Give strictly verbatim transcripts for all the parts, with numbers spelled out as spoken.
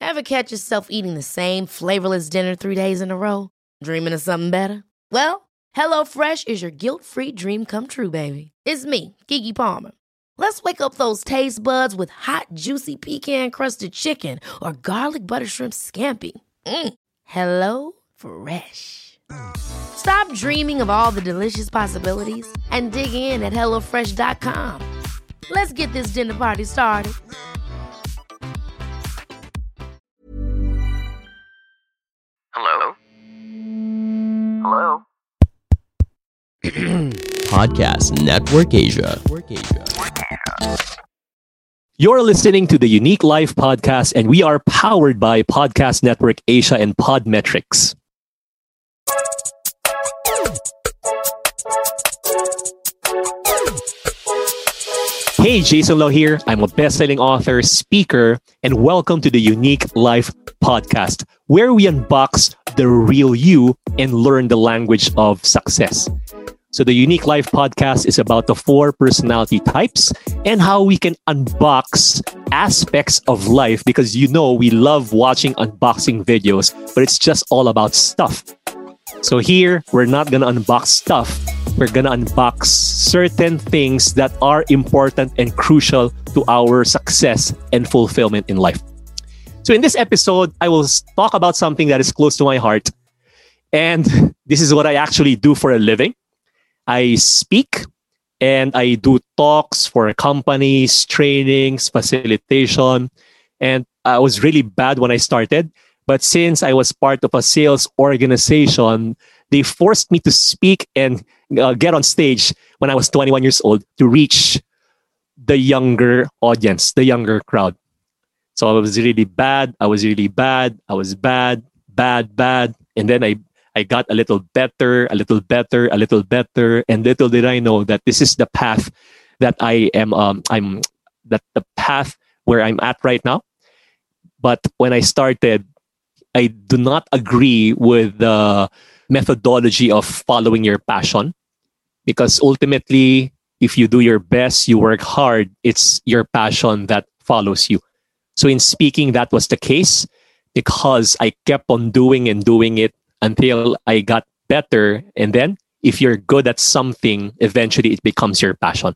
Ever catch yourself eating the same flavorless dinner three days in a row? Dreaming of something better? Well, HelloFresh is your guilt-free dream come true, baby. It's me, Keke Palmer. Let's wake up those taste buds with hot, juicy pecan-crusted chicken or garlic butter shrimp scampi. Mm. Hello Fresh. Stop dreaming of all the delicious possibilities and dig in at hello fresh dot com. Let's get this dinner party started. Hello? Hello? Podcast Network Asia. You're listening to the Unique Life Podcast, and we are powered by Podcast Network Asia and Podmetrics. Hey, Jason Lowe here. I'm a best-selling author, speaker, and welcome to the Unique Life Podcast, where we unbox the real you and learn the language of success. So the Unique Life Podcast is about the four personality types and how we can unbox aspects of life, because you know we love watching unboxing videos, but it's just all about stuff. So here, we're not going to unbox stuff. We're going to unbox certain things that are important and crucial to our success and fulfillment in life. So in this episode, I will talk about something that is close to my heart. And this is what I actually do for a living. I speak and I do talks for companies, trainings, facilitation. And I was really bad when I started. But since I was part of a sales organization, they forced me to speak and uh, get on stage when I was twenty-one years old to reach the younger audience, the younger crowd. So I was really bad. I was really bad. I was bad, bad, bad. And then I, I got a little better, a little better, a little better. And little did I know that this is the path that I am, um, I'm, that the path where I'm at right now. But when I started, I do not agree with the methodology of following your passion, because ultimately, if you do your best, you work hard, it's your passion that follows you. So in speaking, that was the case, because I kept on doing and doing it until I got better. And then if you're good at something, eventually it becomes your passion.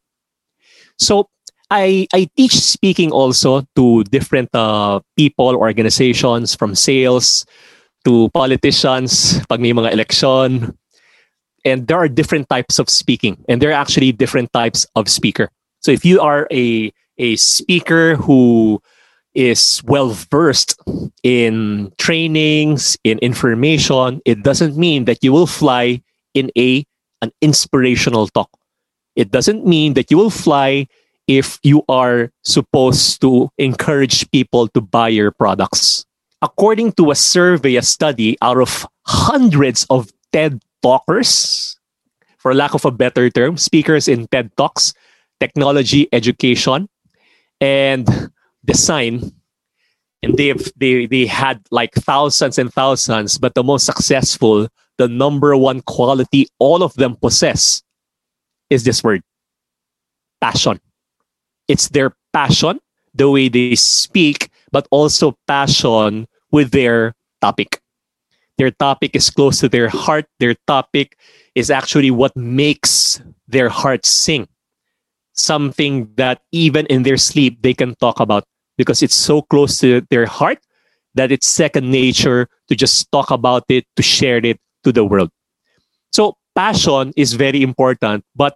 So I, I teach speaking also to different uh, people, organizations, from sales to politicians, pag may mga election. And there are different types of speaking. And there are actually different types of speaker. So if you are a, a speaker who is well-versed in trainings, in information, it doesn't mean that you will fly in a an inspirational talk. It doesn't mean that you will fly if you are supposed to encourage people to buy your products. According to a survey, a study, out of hundreds of TED Talkers, for lack of a better term, speakers in TED Talks, technology, education, and design, and they've they they had like thousands and thousands, but the most successful, the number one quality all of them possess is this word: passion. It's their passion, the way they speak, but also passion with their topic. Their topic is close to their heart. Their topic is actually what makes their heart sing. Something that even in their sleep, they can talk about, because it's so close to their heart that it's second nature to just talk about it, to share it to the world. So passion is very important, but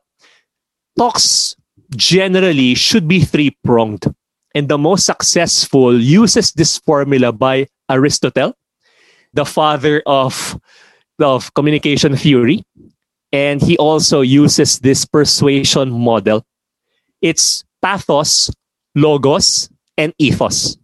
talks generally should be three-pronged. And the most successful uses this formula by Aristotle, the father of, of communication theory. And he also uses this persuasion model. It's pathos, logos, and ethos.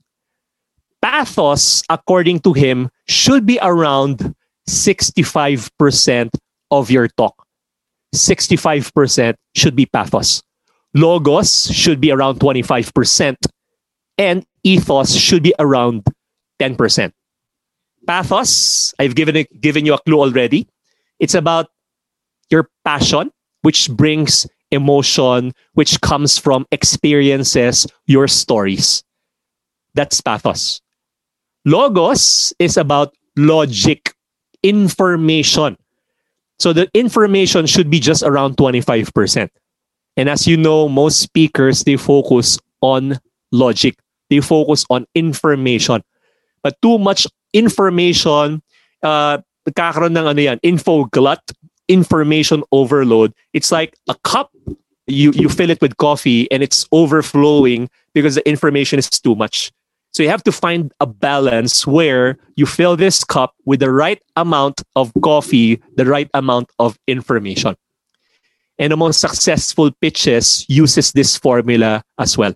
Pathos, according to him, should be around sixty-five percent of your talk. sixty-five percent should be pathos. Logos should be around twenty-five percent. And ethos should be around ten percent. Pathos, I've given it, given you a clue already. It's about your passion, which brings emotion, which comes from experiences, your stories. That's pathos. Logos is about logic, information. So the information should be just around twenty-five percent. And as you know, most speakers, they focus on logic. They focus on information. But too much information, uh, kakaroon ng ano yan, info glut, information overload. It's like a cup. You, you fill it with coffee and it's overflowing because the information is too much. So you have to find a balance where you fill this cup with the right amount of coffee, the right amount of information. And among successful pitches uses this formula as well.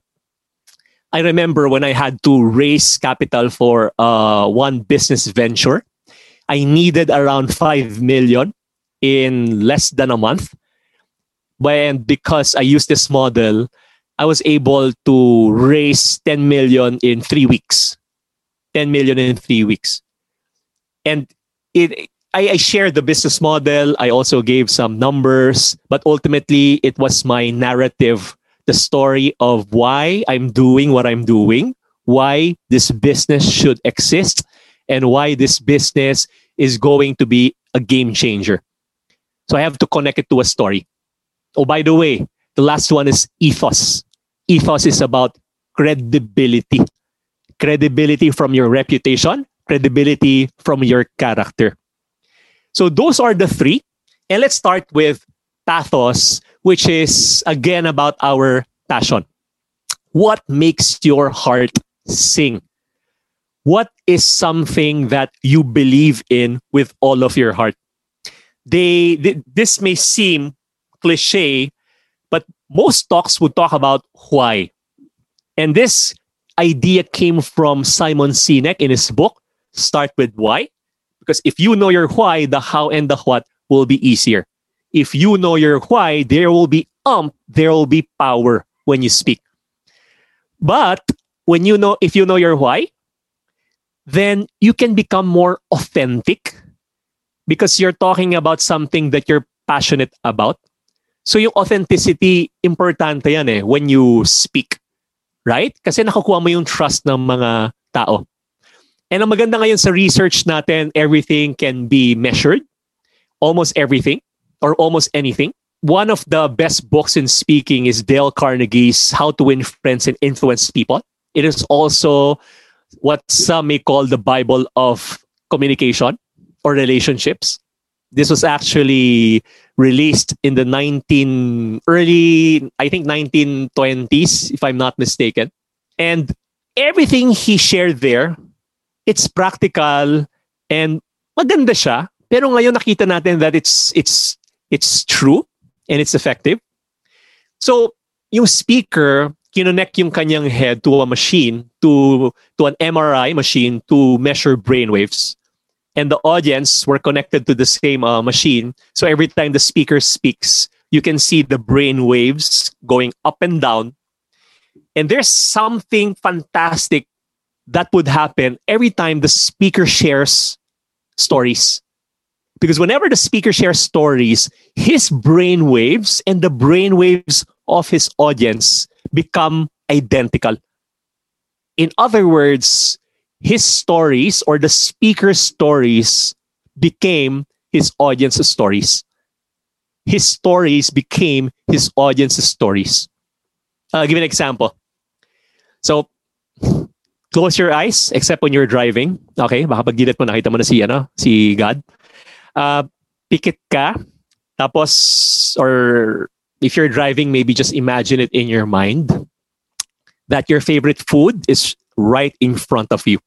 I remember when I had to raise capital for uh, one business venture, I needed around five million in less than a month. And because I used this model, I was able to raise ten million in three weeks. ten million in three weeks. And it, I, I shared the business model. I also gave some numbers, but ultimately it was my narrative, the story of why I'm doing what I'm doing, why this business should exist, and why this business is going to be a game changer. So I have to connect it to a story. Oh, by the way, the last one is ethos. Ethos is about credibility. Credibility from your reputation, credibility from your character. So those are the three. And let's start with pathos, which is again about our passion. What makes your heart sing? What is something that you believe in with all of your heart? They, they this may seem cliche, but most talks would talk about why. And this idea came from Simon Sinek in his book, Start With Why. Because if you know your why, the how and the what will be easier. If you know your why, there will be umph, there will be power when you speak. But when you know, if you know your why, then you can become more authentic because you're talking about something that you're passionate about. So yung authenticity, importante yan eh, when you speak. Right? Kasi nakukuha mo yung trust ng mga tao. And ang maganda ngayon sa research natin, everything can be measured. Almost everything. Or almost anything. One of the best books in speaking is Dale Carnegie's How to Win Friends and Influence People. It is also what some may call the Bible of communication or relationships. This was actually released in the nineteen early, I think nineteen twenties, if I'm not mistaken. And everything he shared there, it's practical and maganda siya. Pero ngayon nakita natin that it's it's it's true and it's effective. So, yung speaker, kinonect yung kanyang head to a machine, to to an M R I machine to measure brainwaves. And the audience were connected to the same uh, machine. So every time the speaker speaks, you can see the brain waves going up and down. And there's something fantastic that would happen every time the speaker shares stories. Because whenever the speaker shares stories, his brain waves and the brain waves of his audience become identical. In other words, his stories or the speaker's stories became his audience's stories. His stories became his audience's stories. I'll give you an example. So, close your eyes, except when you're driving. Okay, baka pag dilit mo, nakita mo na si, ano, si God. Uh, pikit ka. Tapos, or if you're driving, maybe just imagine it in your mind that your favorite food is right in front of you.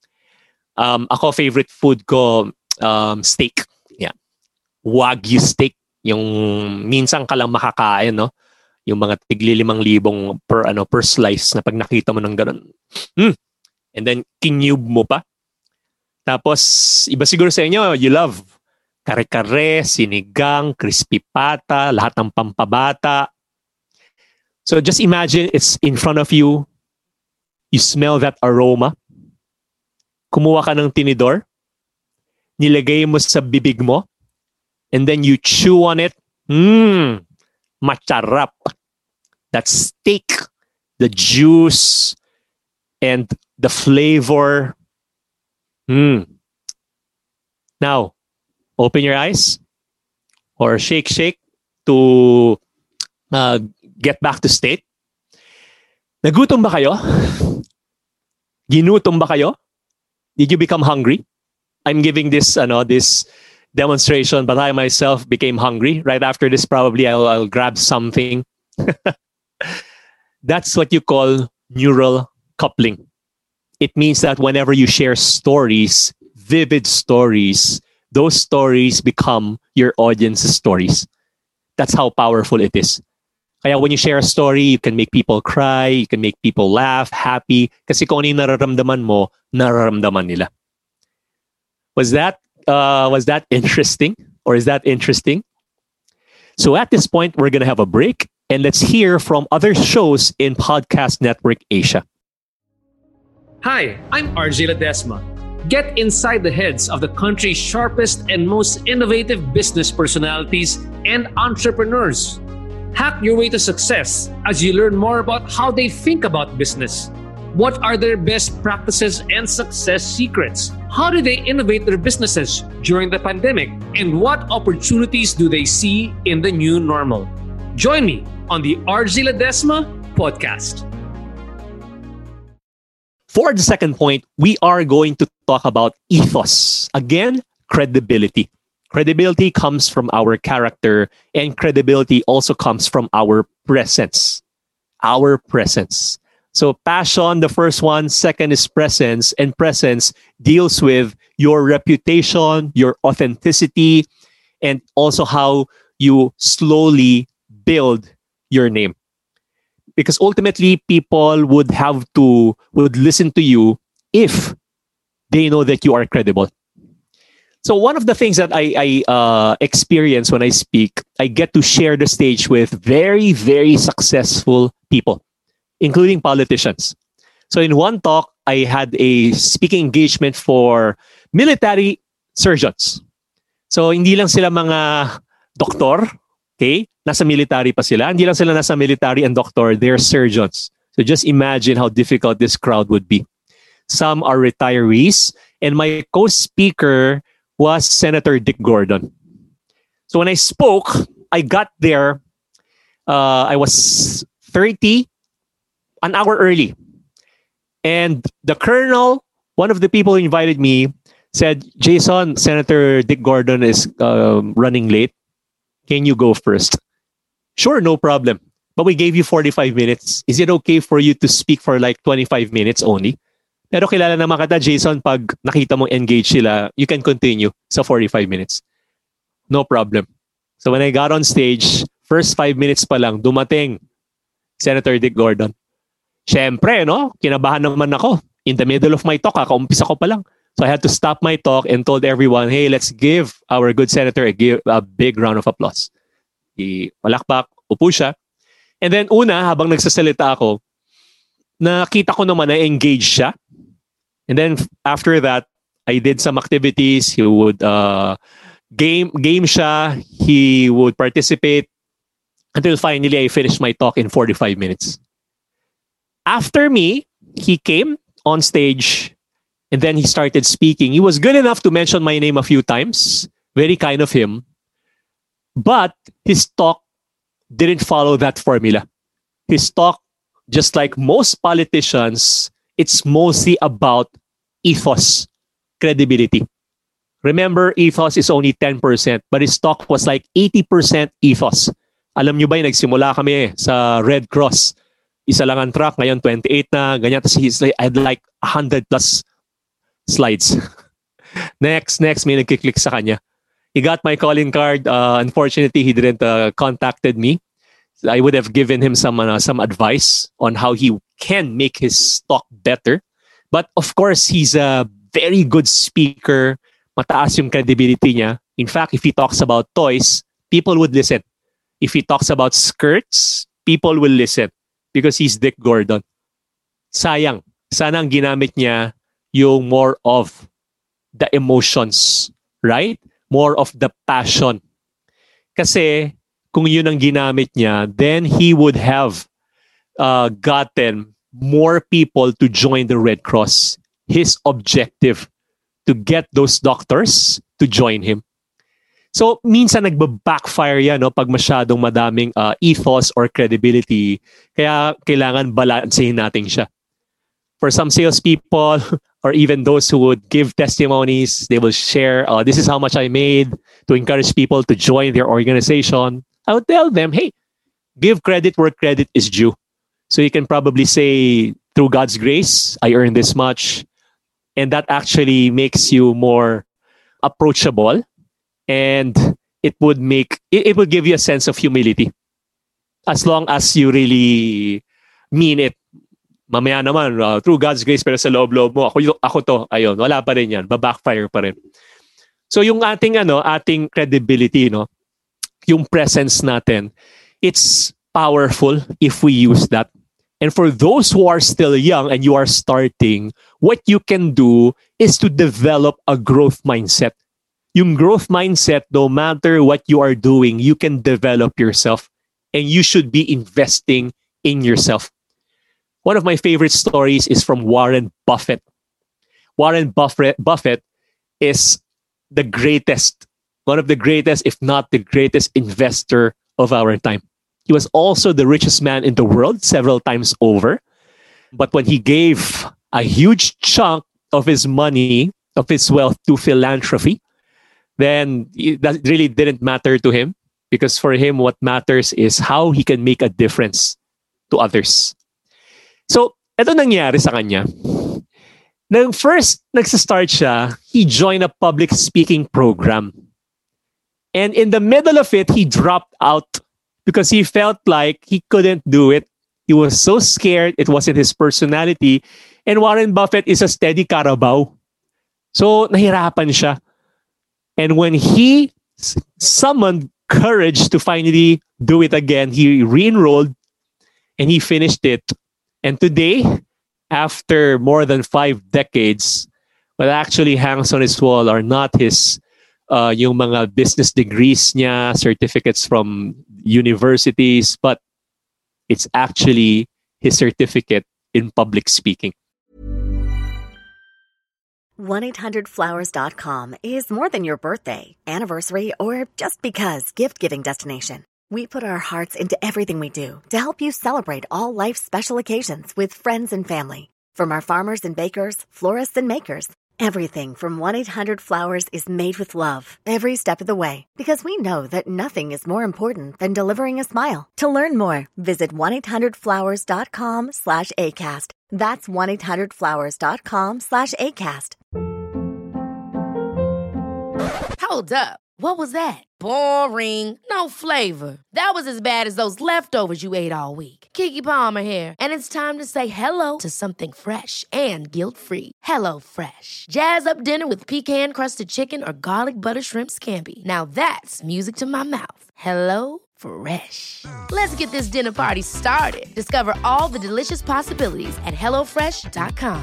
Um, ako, favorite food ko, um, steak. Yeah. Wagyu steak. Yung minsan ka lang makakain, no? Yung mga tigli limang libong per, ano, per slice na pag nakita mo ng ganun. Mm. And then, kinyub mo pa. Tapos, iba siguro sa inyo, you love kare-kare, sinigang, crispy pata, lahat ng pampabata. So just imagine it's in front of you. You smell that aroma. Kumuha ka ng tinidor. Nilagay mo sa bibig mo. And then you chew on it. Mmm, macharap. That steak, the juice, and the flavor. Hmm. Now, open your eyes or shake, shake to uh, get back to state. Nagutom ba kayo? Ginutom ba kayo? Did you become hungry? I'm giving this, ano, this demonstration, but I myself became hungry. Right after this, probably I'll, I'll grab something. That's what you call neural coupling. It means that whenever you share stories, vivid stories, those stories become your audience's stories. That's how powerful it is. Kaya when you share a story, you can make people cry, you can make people laugh, happy, kasi kung ano yung nararamdaman mo, nararamdaman nila. Was that uh, was that interesting? Or is that interesting? So at this point, we're going to have a break, and let's hear from other shows in Podcast Network Asia. Hi, I'm R J Ledesma. Get inside the heads of the country's sharpest and most innovative business personalities and entrepreneurs. Hack your way to success as you learn more about how they think about business. What are their best practices and success secrets? How do they innovate their businesses during the pandemic? And what opportunities do they see in the new normal? Join me on the R J Ledesma podcast. For the second point, we are going to talk about ethos. Again, credibility. Credibility comes from our character, and credibility also comes from our presence. Our presence. So passion, the first one. Second is presence. And presence deals with your reputation, your authenticity, and also how you slowly build your name. Because ultimately, people would have to, would listen to you if they know that you are credible. So one of the things that I, I uh, experience when I speak, I get to share the stage with very, very successful people, including politicians. So in one talk, I had a speaking engagement for military surgeons. So hindi lang sila mga doktor, okay? Nasa military pa sila. Hindi lang sila nasa military and doctor, they're surgeons. So just imagine how difficult this crowd would be. Some are retirees, and my co-speaker was Senator Dick Gordon. So when I spoke, I got there, uh, I was thirty, an hour early. And the colonel, one of the people who invited me, said, Jason, Senator Dick Gordon is uh, running late. Can you go first? Sure, no problem. But we gave you forty-five minutes. Is it okay for you to speak for like twenty-five minutes only? Pero kilala naman kita, Jason, pag nakita mong engage sila, you can continue sa forty-five minutes. No problem. So when I got on stage, first five minutes pa lang, dumating Senator Dick Gordon. Siyempre, no? Kinabahan naman ako. In the middle of my talk, kakaumpisa ko pa lang. So I had to stop my talk and told everyone, hey, let's give our good senator a, give, a big round of applause. I malakpak, upo siya. And then una, habang nagsasalita ako, nakita ko naman na engaged siya. And then after that, I did some activities. He would uh, game game siya. He would participate until finally I finished my talk in forty-five minutes. After me, he came on stage and then he started speaking. He was good enough to mention my name a few times. Very kind of him. But his talk didn't follow that formula. His talk, just like most politicians, it's mostly about ethos, credibility. Remember, ethos is only ten percent, but his talk was like eighty percent ethos. Alam nyo ba yung nagsimula kami sa Red Cross? Isa lang ang truck, ngayon twenty-eight na, ganyan. Tapos he's like, I had like one hundred plus slides. next, next, may nagkiklik sa kanya. He got my calling card. Uh, unfortunately, he didn't uh, contacted me. I would have given him some uh, some advice on how he can make his talk better. But of course, he's a very good speaker. Mataas yung credibility niya. In fact, if he talks about toys, people would listen. If he talks about skirts, people will listen because he's Dick Gordon. Sayang. Sana ang ginamit niya yung more of the emotions, right? More of the passion. Kasi kung yun ang ginamit niya, then he would have uh, gotten more people to join the Red Cross. His objective to get those doctors to join him. So, minsan nagba-backfire yan no, pag masyadong madaming uh, ethos or credibility. Kaya kailangan balansehin natin siya. For some salespeople or even those who would give testimonies, they will share, uh, this is how much I made to encourage people to join their organization. I would tell them, hey, give credit where credit is due. So you can probably say, through God's grace, I earned this much. And that actually makes you more approachable. And it would make, it, it would give you a sense of humility. As long as you really mean it. Mamaya naman, uh, through God's grace, pero sa loob-loob mo, ako, ako to, ayun, wala pa rin yan, babackfire pa rin. So yung ating, ano, ating credibility, no, yung presence natin, it's powerful if we use that. And for those who are still young and you are starting, what you can do is to develop a growth mindset. Yung growth mindset, no matter what you are doing, you can develop yourself and you should be investing in yourself. One of my favorite stories is from Warren Buffett. Warren Buffett, Buffett is the greatest, one of the greatest, if not the greatest investor of our time. He was also the richest man in the world several times over. But when he gave a huge chunk of his money, of his wealth to philanthropy, then that really didn't matter to him, because for him, what matters is how he can make a difference to others. So, ito nangyari sa kanya. Nang first nagsistart siya, he joined a public speaking program. And in the middle of it, he dropped out because he felt like he couldn't do it. He was so scared. It wasn't his personality. And Warren Buffett is a steady Carabao. So, nahirapan siya. And when he summoned courage to finally do it again, he re-enrolled and he finished it. And today, after more than five decades, what actually hangs on his wall are not his uh, yung mga business degrees niya, certificates from universities, but it's actually his certificate in public speaking. one eight hundred flowers dot com is more than your birthday, anniversary, or just because gift-giving destination. We put our hearts into everything we do to help you celebrate all life's special occasions with friends and family. From our farmers and bakers, florists and makers, everything from one eight hundred flowers is made with love every step of the way, because we know that nothing is more important than delivering a smile. To learn more, visit one eight hundred flowers dot com slash ACAST. That's one eight hundred flowers dot com slash ACAST. Hold up. What was that? Boring. No flavor. That was as bad as those leftovers you ate all week. Keke Palmer here, and it's time to say hello to something fresh and guilt-free. Hello Fresh. Jazz up dinner with pecan-crusted chicken or garlic butter shrimp scampi. Now that's music to my mouth. Hello Fresh. Let's get this dinner party started. Discover all the delicious possibilities at hello fresh dot com.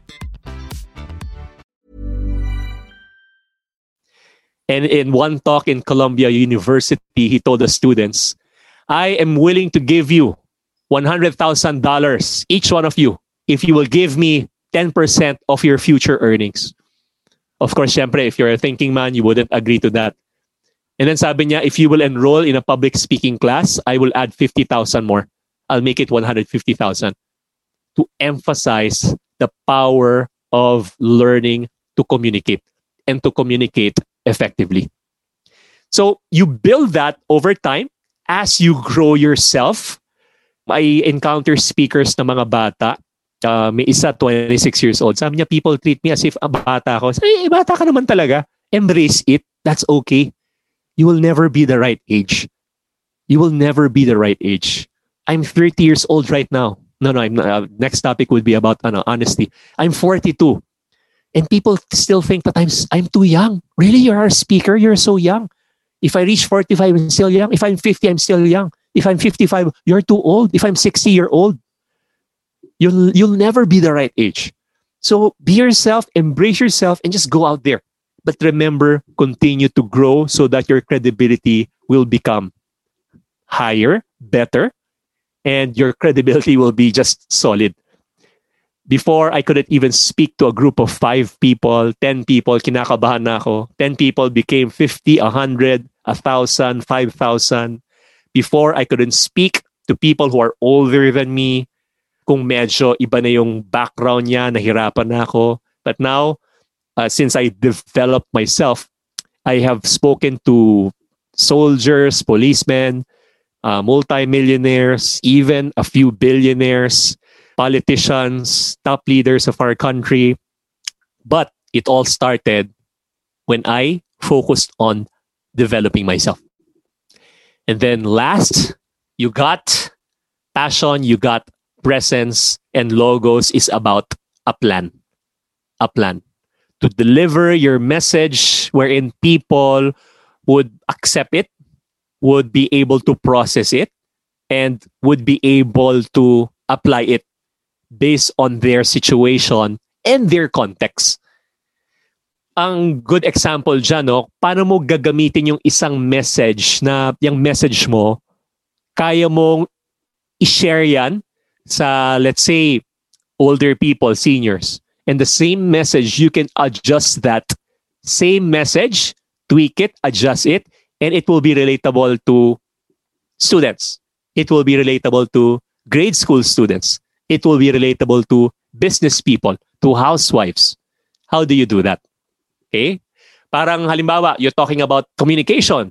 And in one talk in Columbia University, he told the students, I am willing to give you one hundred thousand dollars, each one of you, if you will give me ten percent of your future earnings. Of course, syempre, if you're a thinking man, you wouldn't agree to that. And then sabi niya, if you will enroll in a public speaking class, I will add fifty thousand more. I'll make it one hundred fifty thousand. To emphasize the power of learning to communicate and to communicate effectively. So you build that over time as you grow yourself. I encounter speakers na mga bata. Uh, may isa, twenty-six years old. Sabi niya, people treat me as if a bata ako. Sabi, eh, bata ka naman talaga. Embrace it. That's okay. You will never be the right age. You will never be the right age. I'm thirty years old right now. No, no. I'm not, uh, next topic would be about ano, honesty. I'm forty-two. And people still think that I'm I'm too young. Really, you're our speaker? You're so young. If I reach forty-five, I'm still young. If I'm fifty, I'm still young. If I'm fifty-five, you're too old. If I'm sixty, you're old. You'll you'll never be the right age. So be yourself, embrace yourself, and just go out there. But remember, continue to grow so that your credibility will become higher, better, and your credibility will be just solid. Before, I couldn't even speak to a group of five people, ten people, kinakabahan na ako. ten people became fifty, one hundred, one thousand, five thousand. Before, I couldn't speak to people who are older than me. Kung medyo iba na yung background niya, nahirapan na ako. But now, uh, since I developed myself, I have spoken to soldiers, policemen, uh, multi-millionaires, even a few billionaires, politicians, top leaders of our country. But it all started when I focused on developing myself. And then last, you got passion, you got presence, and logos is about a plan. A plan. To deliver your message wherein people would accept it, would be able to process it, and would be able to apply it based on their situation and their context. Ang good example dyan, no, paano mo gagamitin yung isang message na yung message mo, kaya mong i-share yan sa, let's say, older people, seniors. And the same message, you can adjust that same message, tweak it, adjust it, and it will be relatable to students. It will be relatable to grade school students. It will be relatable to business people, to housewives. How do you do that? Okay? Parang halimbawa, you're talking about communication.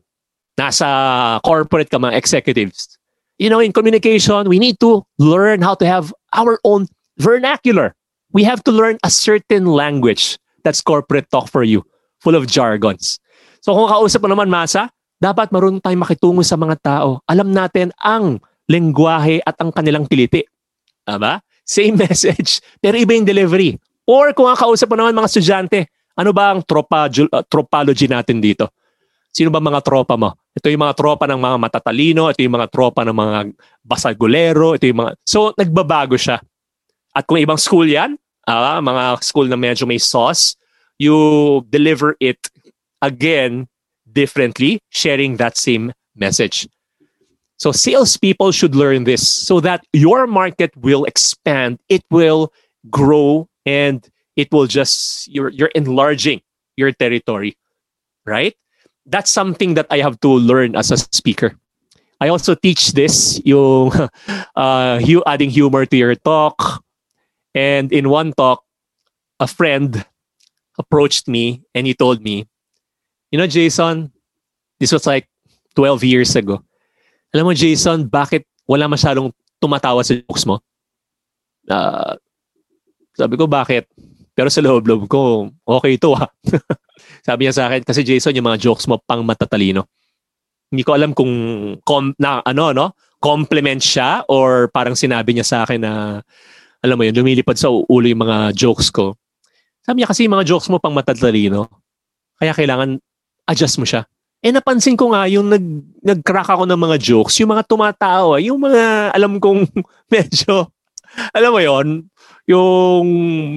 Nasa corporate ka, mga executives. You know, in communication, we need to learn how to have our own vernacular. We have to learn a certain language that's corporate talk for you, full of jargons. So kung kausap mo naman, Masa, dapat marunong tayong makitungo sa mga tao. Alam natin ang lengguwahe at ang kanilang kiliti. Aba? Same message, pero iba yung delivery. Or kung ang kausap mo naman mga estudyante, ano ba ang tropa, uh, tropology natin dito? Sino ba mga tropa mo? Ito yung mga tropa ng mga matatalino, ito yung mga tropa ng mga basagulero, ito yung mga... So, nagbabago siya. At kung ibang school yan, uh, mga school na medyo may sauce, you deliver it again differently, sharing that same message. So salespeople should learn this so that your market will expand, it will grow, and it will just, you're, you're enlarging your territory, right? That's something that I have to learn as a speaker. I also teach this, yung uh, adding humor to your talk. And in one talk, a friend approached me and he told me, you know, Jason, this was like twelve years ago. Alam mo, Jason, bakit wala masyadong tumatawa sa jokes mo? Uh, sabi ko, bakit? Pero sa loob-loob ko, okay ito ha. Sabi niya sa akin, kasi Jason, yung mga jokes mo pang matatalino. Hindi ko alam kung com- na, ano, no? compliment siya or parang sinabi niya sa akin na, alam mo yun, lumilipad sa ulo yung mga jokes ko. Sabi niya kasi yung mga jokes mo pang matatalino, kaya kailangan adjust mo siya. Eh napansin ko nga yung nag, nag-crack ako ng mga jokes, yung mga tumatawa, yung mga alam kong medyo, alam mo yon, yung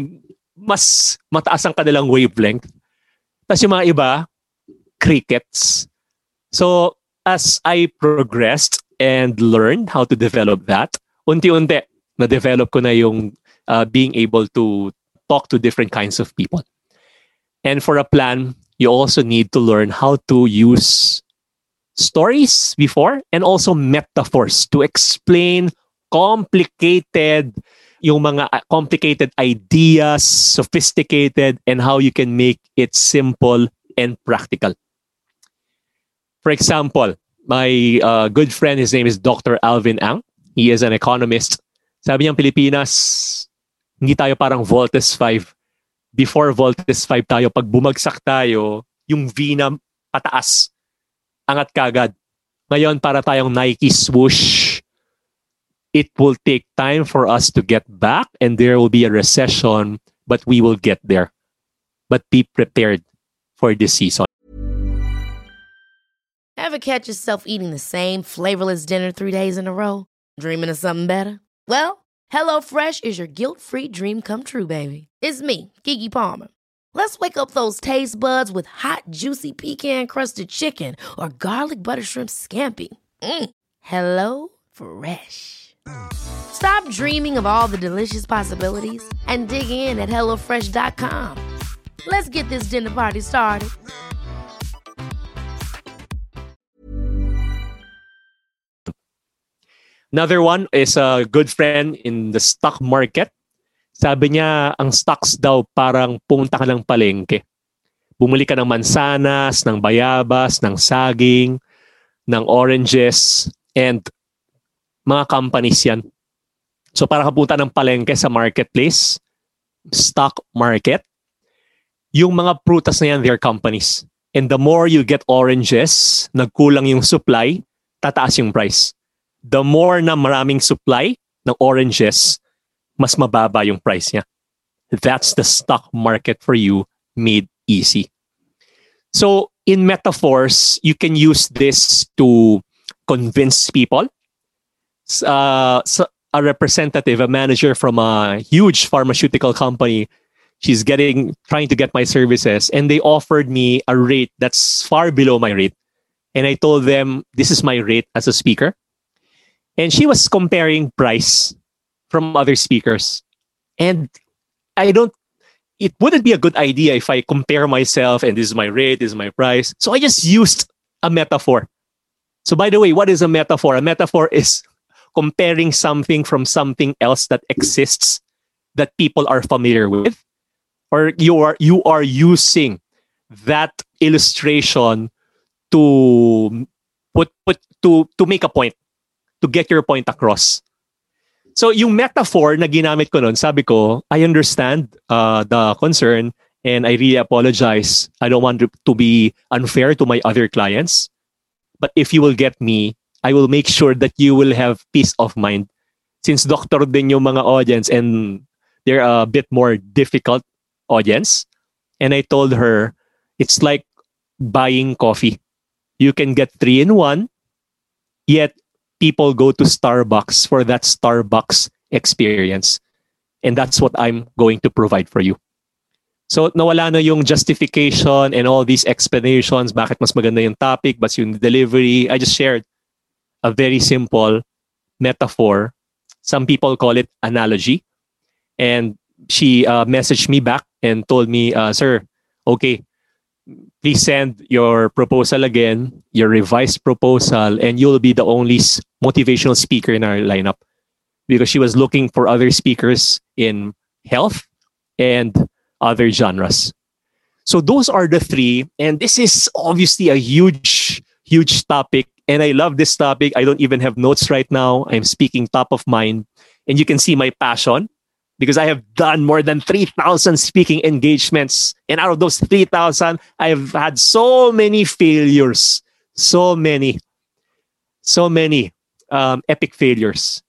mas mataas ang kanilang wavelength. Tapos yung mga iba, crickets. So as I progressed and learned how to develop that, unti-unti, na-develop ko na yung uh, being able to talk to different kinds of people. And for a plan, you also need to learn how to use stories before and also metaphors to explain complicated, yung mga complicated ideas, sophisticated, and how you can make it simple and practical. For example, my uh, good friend, his name is Doctor Alvin Ang. He is an economist. Sabi niyang Pilipinas, hindi tayo parang Voltes five. Before Voltes five tayo, pag bumagsak tayo, yung V na pataas, angat kagad. Ngayon, para tayong Nike swoosh, it will take time for us to get back and there will be a recession, but we will get there. But be prepared for this season. Ever catch yourself eating the same flavorless dinner three days in a row? Dreaming of something better? Well, HelloFresh is your guilt-free dream come true, baby. It's me, Keke Palmer. Let's wake up those taste buds with hot, juicy pecan-crusted chicken or garlic butter shrimp scampi. Mm. Hello Fresh. Stop dreaming of all the delicious possibilities and dig in at hello fresh dot com. Let's get this dinner party started. Another one is a good friend in the stock market. Sabi niya, ang stocks daw parang pumunta ka ng palengke. Bumili ka ng mansanas, ng bayabas, ng saging, ng oranges, and mga companies yan. So para ka punta ng palengke sa marketplace, stock market, yung mga prutas na yan, they're companies. And the more you get oranges, nagkulang yung supply, tataas yung price. The more na maraming supply ng oranges, mas mababa yung price niya. That's the stock market for you, made easy. So in metaphors, you can use this to convince people. Uh, so a representative, a manager from a huge pharmaceutical company, she's getting trying to get my services, and they offered me a rate that's far below my rate. And I told them, this is my rate as a speaker. And she was comparing price from other speakers. And I don't, it wouldn't be a good idea if I compare myself and this is my rate, this is my price. So I just used a metaphor. So by the way, what is a metaphor? A metaphor is comparing something from something else that exists that people are familiar with. Or you are you are using that illustration to put put to to make a point, to get your point across. So yung metaphor na ginamit ko nun, sabi ko, I understand uh, the concern and I really apologize. I don't want to be unfair to my other clients. But if you will get me, I will make sure that you will have peace of mind. Since doctor din yung mga audience and they're a bit more difficult audience. And I told her, it's like buying coffee. You can get three in one, yet people go to Starbucks for that Starbucks experience. And that's what I'm going to provide for you. So nawala na yung justification and all these explanations, bakit mas maganda yung topic, but yung delivery. I just shared a very simple metaphor. Some people call it analogy. And she uh, messaged me back and told me, uh, sir, okay, please send your proposal again, your revised proposal, and you'll be the only motivational speaker in our lineup. Because she was looking for other speakers in health and other genres. So those are the three. And this is obviously a huge, huge topic. And I love this topic. I don't even have notes right now. I'm speaking top of mind. And you can see my passion because I have done more than three thousand speaking engagements. And out of those three thousand, I've had so many failures. So many. So many um, epic failures.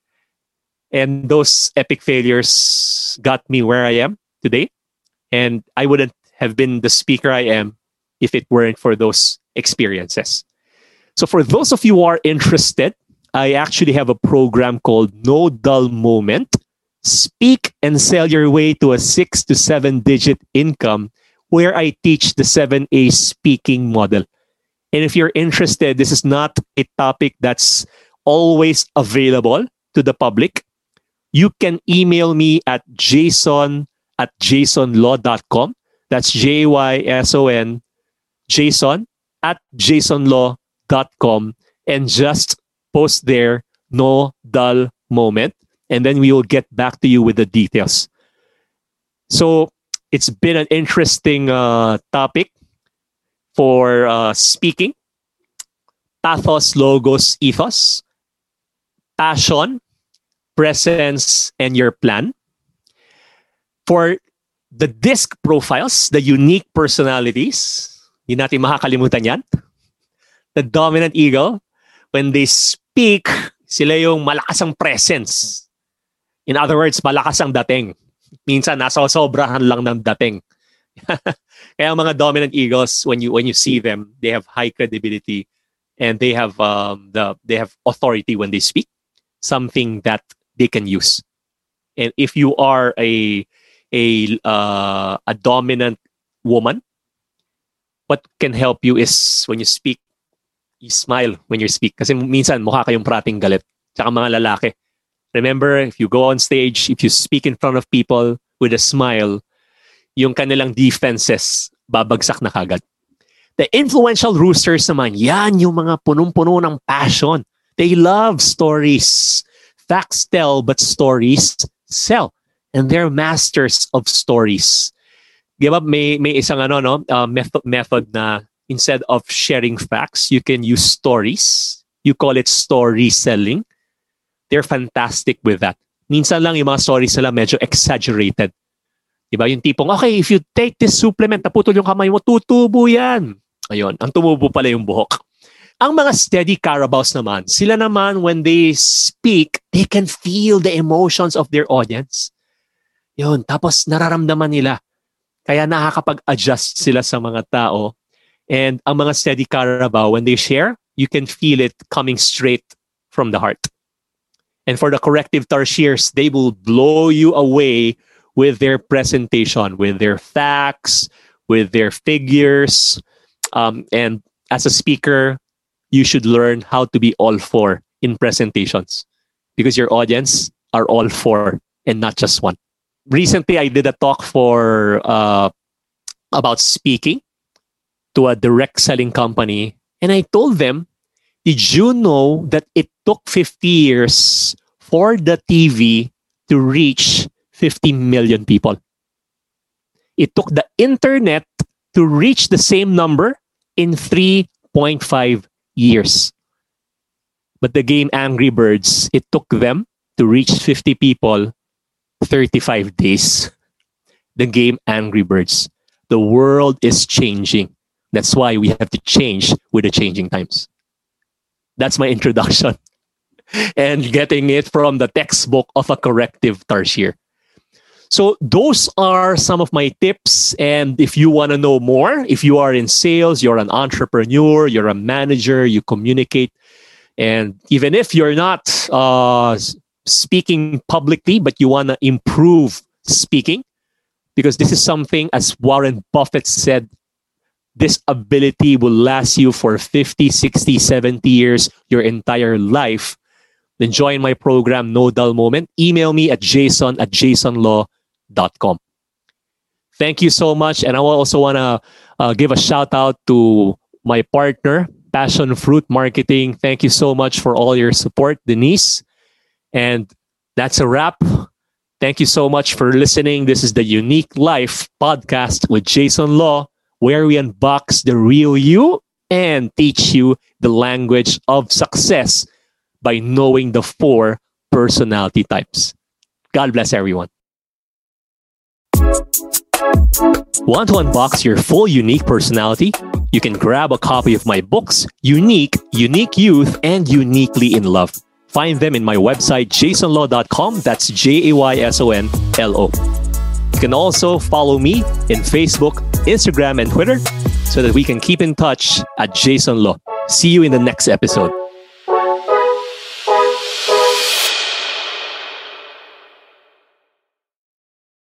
And those epic failures got me where I am today. And I wouldn't have been the speaker I am if it weren't for those experiences. So for those of you who are interested, I actually have a program called No Dull Moment. Speak and sell your way to a six to seven digit income, where I teach the seven A speaking model. And if you're interested, this is not a topic that's always available to the public. You can email me at jason at jasonlaw dot com. That's J Y S O N, Jason at jasonlaw dot com, and just post there, no dull moment, and then we will get back to you with the details. So it's been an interesting uh, topic for uh, speaking. Pathos, logos, ethos, passion, presence, and your plan. For the disc profiles, the unique personalities, hindi natin makakalimutan yan. The dominant eagle, when they speak, sila yung malakas ang presence. In other words, malakas ang dating. Minsan, nasa sobrahan lang ng dating. Kaya mga dominant eagles, when you when you see them, they have high credibility and they have um, the they have authority when they speak, something that they can use. And if you are a a uh, a dominant woman, what can help you is when you speak, you smile when you speak. Kasi minsan mukha kayong prating galit. Tsaka mga lalaki, Remember, if you go on stage, if you speak in front of people with a smile, yung kanilang defenses, babagsak na kagad. The influential roosters naman, yan yung mga punong-puno ng passion. They love stories. Facts tell, but stories sell. And they're masters of stories. Di ba, may, may isang ano, no, uh, method, method na instead of sharing facts, you can use stories. You call it story selling. They're fantastic with that. Minsan lang yung mga stories nila medyo exaggerated. Diba? Yung tipong, okay, if you take this supplement, naputol yung kamay mo, tutubo yan. Ayun, ang tumubo pala yung buhok. Ang mga steady Carabaos naman, sila naman, when they speak, they can feel the emotions of their audience. Yun, tapos nararamdaman nila. Kaya nakakapag-adjust sila sa mga tao. And ang mga steady Carabao, when they share, you can feel it coming straight from the heart. And for the corrective tarsiers, they will blow you away with their presentation, with their facts, with their figures. Um, and as a speaker, you should learn how to be all for in presentations because your audience are all for and not just one. Recently, I did a talk for uh, about speaking to a direct selling company. And I told them, did you know that it took fifty years for the T V to reach fifty million people? It took the internet to reach the same number in three point five years. But the game Angry Birds, it took them to reach fifty people thirty-five days. The game Angry Birds. The world is changing. That's why we have to change with the changing times. That's my introduction. And getting it from the textbook of a corrective tarsier. So those are some of my tips. And if you want to know more, if you are in sales, you're an entrepreneur, you're a manager, you communicate. And even if you're not uh, speaking publicly, but you want to improve speaking, because this is something, as Warren Buffett said, this ability will last you for fifty, sixty, seventy years, your entire life. Then join my program, No Dull Moment. Email me at jason at jasonlaw dot com. Thank you so much. And I also want to uh, give a shout out to my partner, Passion Fruit Marketing. Thank you so much for all your support, Denise. And that's a wrap. Thank you so much for listening. This is the Unique Life podcast with Jason Law, where we unbox the real you and teach you the language of success by knowing the four personality types. God bless everyone. Want to unbox your full unique personality? You can grab a copy of my books, Unique, Unique Youth, and Uniquely in Love. Find them in my website, jason law dot com. That's J A Y S O N L O. You can also follow me in Facebook, Instagram, and Twitter so that we can keep in touch at Jason Law. See you in the next episode.